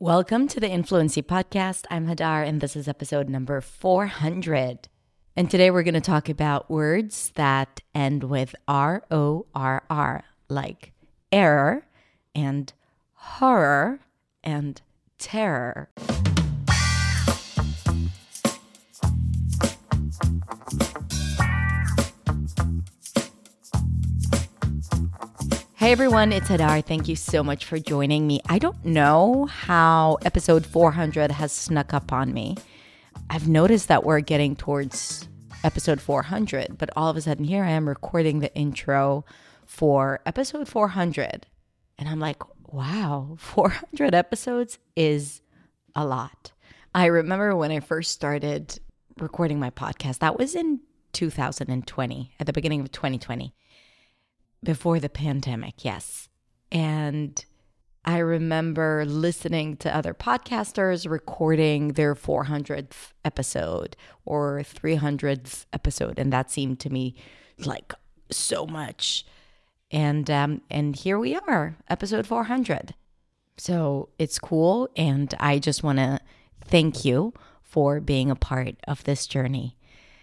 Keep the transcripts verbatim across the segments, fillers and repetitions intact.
Welcome to the Influency Podcast. I'm Hadar, and this is episode number four hundred. And today we're going to talk about words that end with R O R R, like error and horror and terror. Hey everyone, it's Hadar. Thank you so much for joining me. I don't know how episode four hundred has snuck up on me. I've noticed that we're getting towards episode four hundred, but all of a sudden here I am recording the intro for episode four hundred. And I'm like, wow, four hundred episodes is a lot. I remember when I first started recording my podcast, that was in two thousand twenty, at the beginning of twenty twenty. Before the pandemic, yes. And I remember listening to other podcasters recording their four hundredth episode or three hundredth episode. And that seemed to me like so much. And um, and here we are, episode four hundred. So it's cool. And I just want to thank you for being a part of this journey.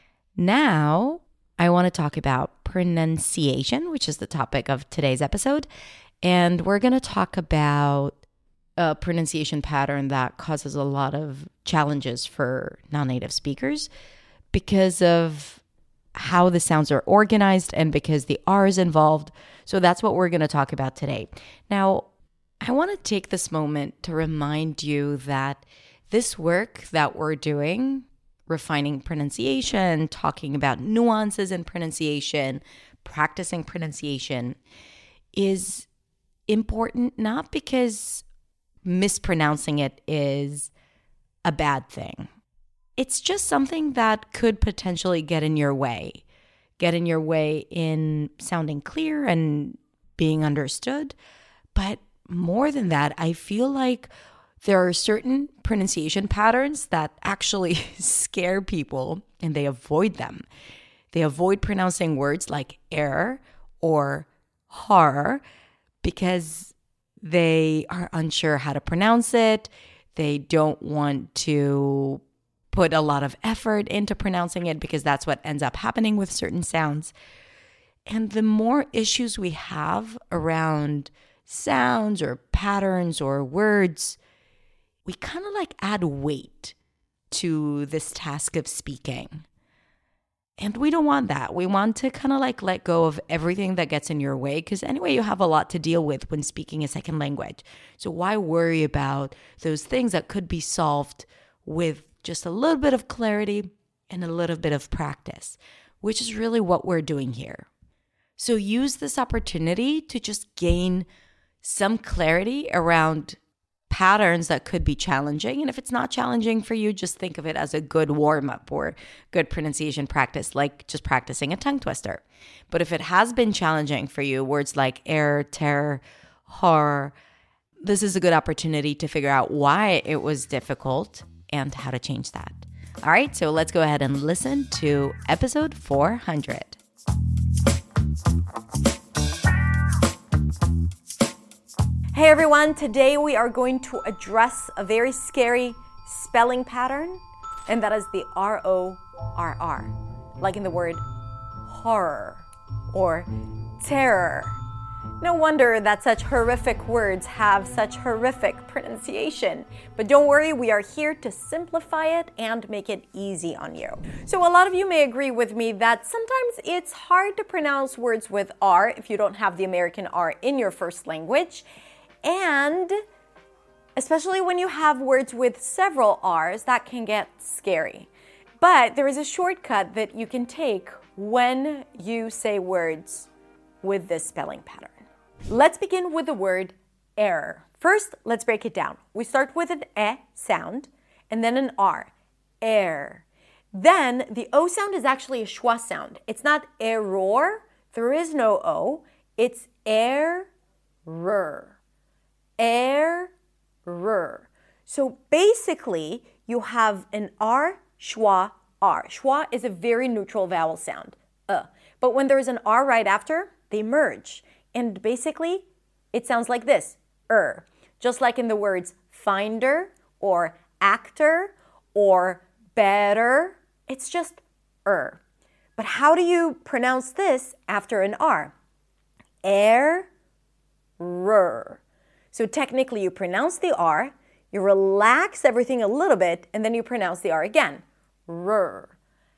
Now, I want to talk about pronunciation, which is the topic of today's episode. And we're going to talk about a pronunciation pattern that causes a lot of challenges for non-native speakers because of how the sounds are organized and because the R is involved. So that's what we're going to talk about today. Now, I want to take this moment to remind you that this work that we're doing, refining pronunciation, talking about nuances in pronunciation, practicing pronunciation, is important not because mispronouncing it is a bad thing. It's just something that could potentially get in your way, get in your way in sounding clear and being understood. But more than that, I feel like there are certain pronunciation patterns that actually scare people and they avoid them. They avoid pronouncing words like error or horror because they are unsure how to pronounce it. They don't want to put a lot of effort into pronouncing it because that's what ends up happening with certain sounds. And the more issues we have around sounds or patterns or words, we kind of like add weight to this task of speaking. And we don't want that. We want to kind of like let go of everything that gets in your way because anyway, you have a lot to deal with when speaking a second language. So why worry about those things that could be solved with just a little bit of clarity and a little bit of practice, which is really what we're doing here. So use this opportunity to just gain some clarity around patterns that could be challenging. And if it's not challenging for you, just think of it as a good warm-up or good pronunciation practice, like just practicing a tongue twister. But if it has been challenging for you, words like error, terror, horror, this is a good opportunity to figure out why it was difficult and how to change that. All right, so let's go ahead and listen to episode four hundred. Hey everyone, today we are going to address a very scary spelling pattern, and that is the R O R R, like in the word horror or terror. No wonder that such horrific words have such horrific pronunciation. But don't worry, we are here to simplify it and make it easy on you. So a lot of you may agree with me that sometimes it's hard to pronounce words with R if you don't have the American R in your first language. And especially when you have words with several R's, that can get scary. But there is a shortcut that you can take when you say words with this spelling pattern. Let's begin with the word error. First, let's break it down. We start with an E sound and then an R, air. Then the O sound is actually a schwa sound. It's not error, there is no O, it's error. Error. So basically, you have an R, schwa, R. Schwa is a very neutral vowel sound, uh. But when there's an R right after, they merge. And basically, it sounds like this, er. Just like in the words finder or actor or better, it's just er. But how do you pronounce this after an R? Er, r. So technically you pronounce the R, you relax everything a little bit, and then you pronounce the R again. R.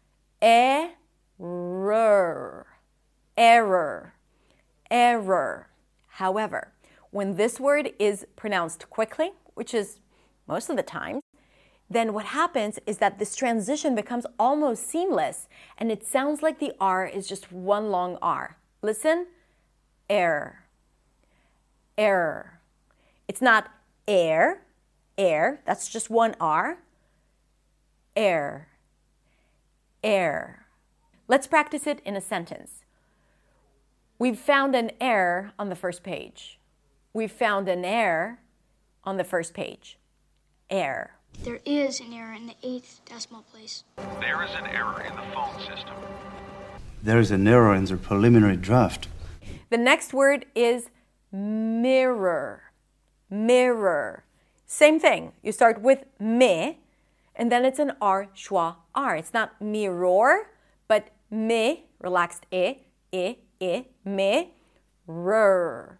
E-r. Error. Error. However, when this word is pronounced quickly, which is most of the time, then what happens is that this transition becomes almost seamless, and it sounds like the R is just one long R. Listen. Air. Error. It's not air, air, that's just one R. Air. Air. Let's practice it in a sentence. We've found an error on the first page. We've found an error on the first page. Air. There is an error in the eighth decimal place. There is an error in the phone system. There is an error in the preliminary draft. The next word is mirror. Mirror. Same thing. You start with me, and then it's an R, schwa, R. It's not mirror, but me, relaxed e, e, e, me, rur,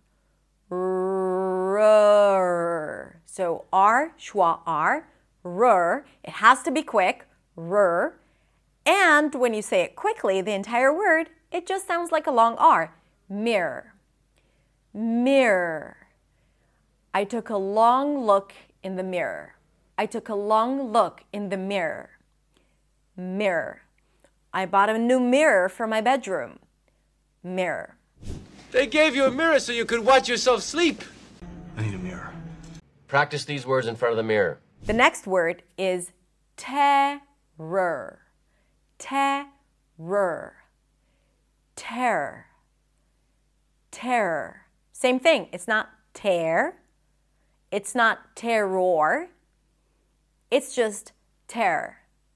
rur. So R, schwa, R, rur. It has to be quick, rur. And when you say it quickly, the entire word, it just sounds like a long R. Mirror. Mirror. I took a long look in the mirror. I took a long look in the mirror. Mirror. I bought a new mirror for my bedroom. Mirror. They gave you a mirror so you could watch yourself sleep. I need a mirror. Practice these words in front of the mirror. The next word is terror. Terror. Terror. Terror. Same thing. It's not tear. It's not terror. It's just terror.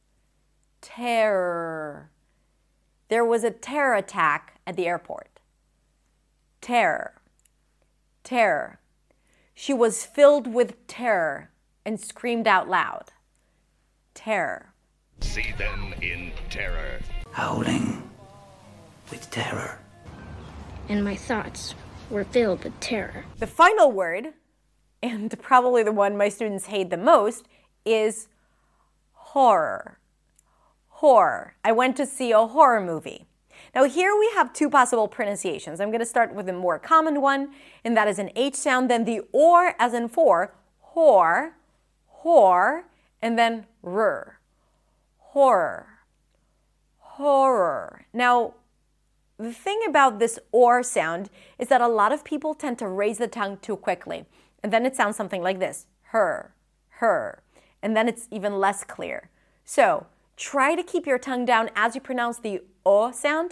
Terror. There was a terror attack at the airport. Terror. Terror. She was filled with terror and screamed out loud. Terror. See them in terror. Howling with terror. And my thoughts were filled with terror. The final word, and probably the one my students hate the most, is horror. Horror. I went to see a horror movie. Now here we have two possible pronunciations. I'm going to start with a more common one, and that is an H sound, then the or as in for, hor, hor, and then r. Horror. Horror. Now, the thing about this or sound is that a lot of people tend to raise the tongue too quickly. And then it sounds something like this. Her, her. And then it's even less clear. So try to keep your tongue down as you pronounce the O sound.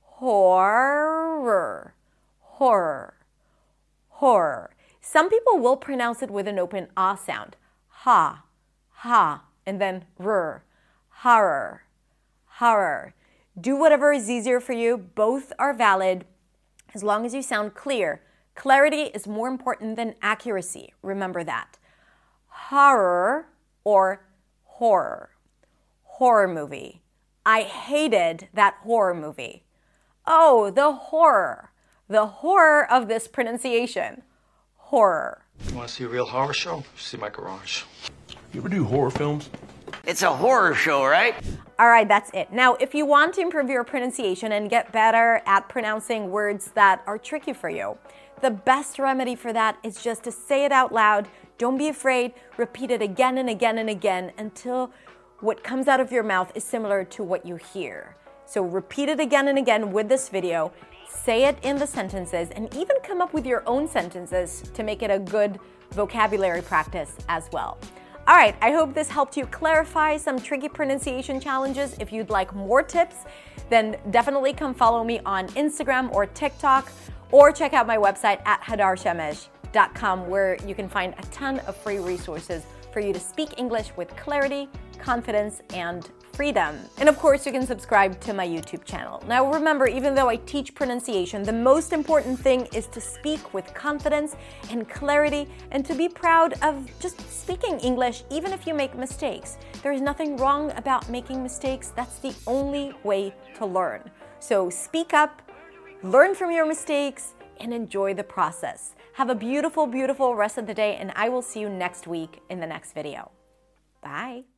Horror, horror, horror. Some people will pronounce it with an open ah sound. Ha, ha, and then r. Horror, horror. Do whatever is easier for you. Both are valid as long as you sound clear. Clarity is more important than accuracy. Remember that. Horror or horror. Horror movie. I hated that horror movie. Oh, the horror. The horror of this pronunciation. Horror. You want to see a real horror show? See my garage. You ever do horror films? It's a horror show, right? All right, that's it. Now, if you want to improve your pronunciation and get better at pronouncing words that are tricky for you, the best remedy for that is just to say it out loud. Don't be afraid. Repeat it again and again and again until what comes out of your mouth is similar to what you hear. So repeat it again and again with this video. Say it in the sentences and even come up with your own sentences to make it a good vocabulary practice as well. All right, I hope this helped you clarify some tricky pronunciation challenges. If you'd like more tips, then definitely come follow me on Instagram or TikTok, or check out my website at hadar shemesh dot com, where you can find a ton of free resources for you to speak English with clarity, confidence, and freedom. And of course, you can subscribe to my YouTube channel. Now remember, even though I teach pronunciation, the most important thing is to speak with confidence and clarity and to be proud of just speaking English, even if you make mistakes. There is nothing wrong about making mistakes. That's the only way to learn. So speak up, learn from your mistakes, and enjoy the process. Have a beautiful, beautiful rest of the day, and I will see you next week in the next video. Bye.